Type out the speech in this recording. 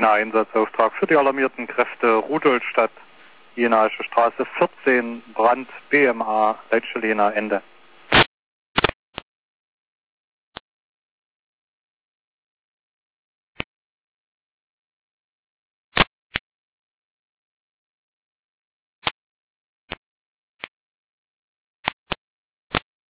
Einsatzauftrag für die alarmierten Kräfte Rudolstadt, Jenaische Straße 14, Brand, BMA, Leitschelena, Ende.